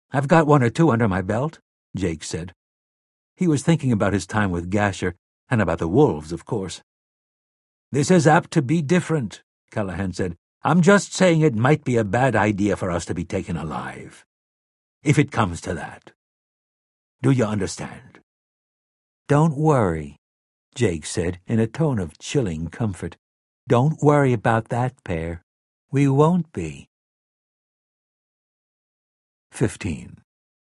"I've got one or two under my belt," Jake said. He was thinking about his time with Gasher, and about the wolves, of course. "This is apt to be different," Callahan said. "I'm just saying it might be a bad idea for us to be taken alive. If it comes to that. Do you understand?" "Don't worry," Jake said in a tone of chilling comfort. "Don't worry about that pair. We won't be." 15.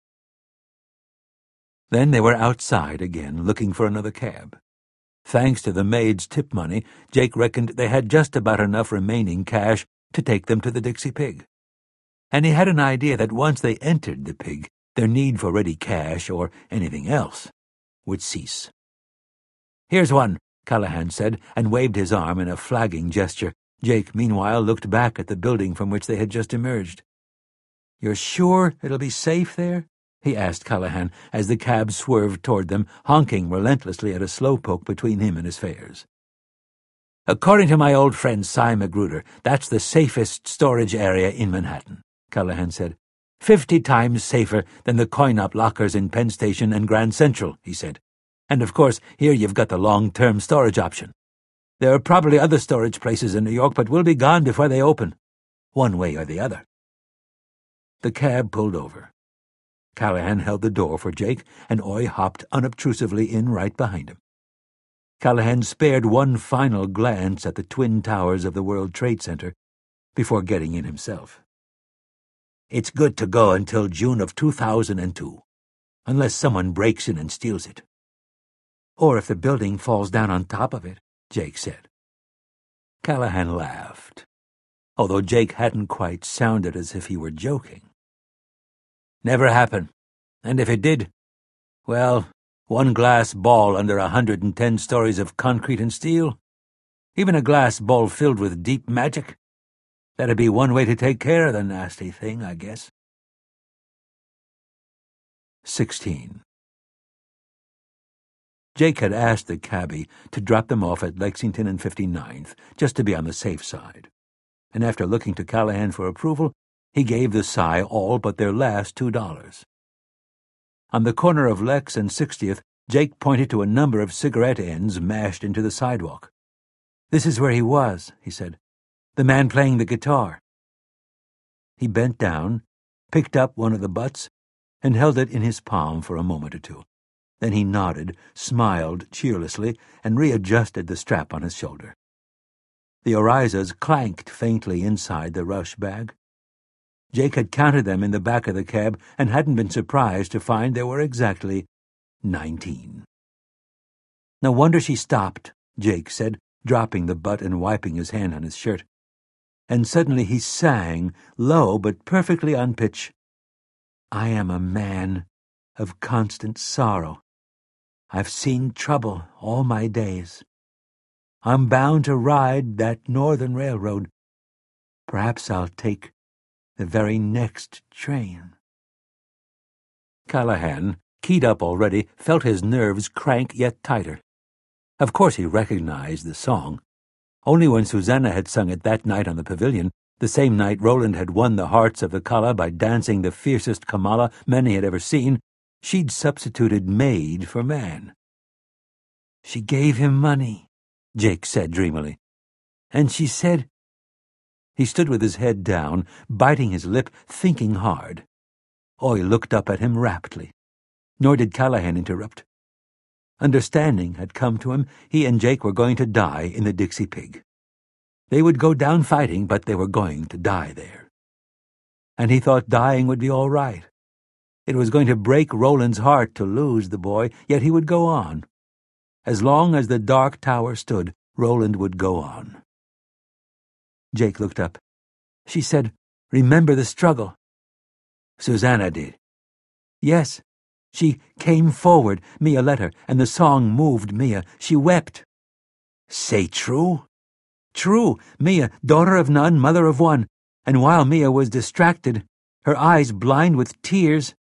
Then they were outside again, looking for another cab. Thanks to the maid's tip money, Jake reckoned they had just about enough remaining cash to take them to the Dixie Pig. And he had an idea that once they entered the Pig, their need for ready cash, or anything else, would cease. "Here's one," Callahan said, and waved his arm in a flagging gesture. Jake, meanwhile, looked back at the building from which they had just emerged. "You're sure it'll be safe there?" he asked Callahan as the cab swerved toward them, honking relentlessly at a slowpoke between him and his fares. "According to my old friend Cy Magruder, that's the safest storage area in Manhattan," Callahan said. 50 times safer than the coin-op lockers in Penn Station and Grand Central," he said. "And of course, here you've got the long-term storage option. There are probably other storage places in New York, but we'll be gone before they open, one way or the other." The cab pulled over. Callahan held the door for Jake, and Oy hopped unobtrusively in right behind him. Callahan spared one final glance at the twin towers of the World Trade Center before getting in himself. "It's good to go until June of 2002, unless someone breaks in and steals it." "Or if the building falls down on top of it," Jake said. Callahan laughed, although Jake hadn't quite sounded as if he were joking. "Never happen. And if it did, well, one glass ball under 110 stories of concrete and steel, even a glass ball filled with deep magic, that'd be one way to take care of the nasty thing, I guess." 16. Jake had asked the cabbie to drop them off at Lexington and 59th, just to be on the safe side. And after looking to Callahan for approval, he gave the Cy all but their last $2. On the corner of Lex and 60th, Jake pointed to a number of cigarette ends mashed into the sidewalk. "This is where he was," he said. "The man playing the guitar." He bent down, picked up one of the butts, and held it in his palm for a moment or two. Then he nodded, smiled cheerlessly, and readjusted the strap on his shoulder. The orizas clanked faintly inside the rush bag. Jake had counted them in the back of the cab and hadn't been surprised to find there were exactly 19. "No wonder she stopped," Jake said, dropping the butt and wiping his hand on his shirt. And suddenly he sang, low but perfectly on pitch, "I am a man of constant sorrow. I've seen trouble all my days. I'm bound to ride that Northern Railroad. Perhaps I'll take the very next train." Callahan, keyed up already, felt his nerves crank yet tighter. Of course he recognized the song. Only when Susanna had sung it that night on the pavilion, the same night Roland had won the hearts of the Kala by dancing the fiercest Kamala many had ever seen, she'd substituted maid for man. "She gave him money," Jake said dreamily. "And she said—" He stood with his head down, biting his lip, thinking hard. Oy looked up at him raptly. Nor did Callahan interrupt. Understanding had come to him. He and Jake were going to die in the Dixie Pig. They would go down fighting, but they were going to die there. And he thought dying would be all right. It was going to break Roland's heart to lose the boy, yet he would go on. As long as the dark tower stood, Roland would go on. Jake looked up. "She said, 'Remember the struggle.'" "Susanna did?" "Yes. She came forward. Mia let her, and the song moved Mia. She wept." "Say true?" "True. Mia, daughter of none, mother of one. And while Mia was distracted, her eyes blind with tears,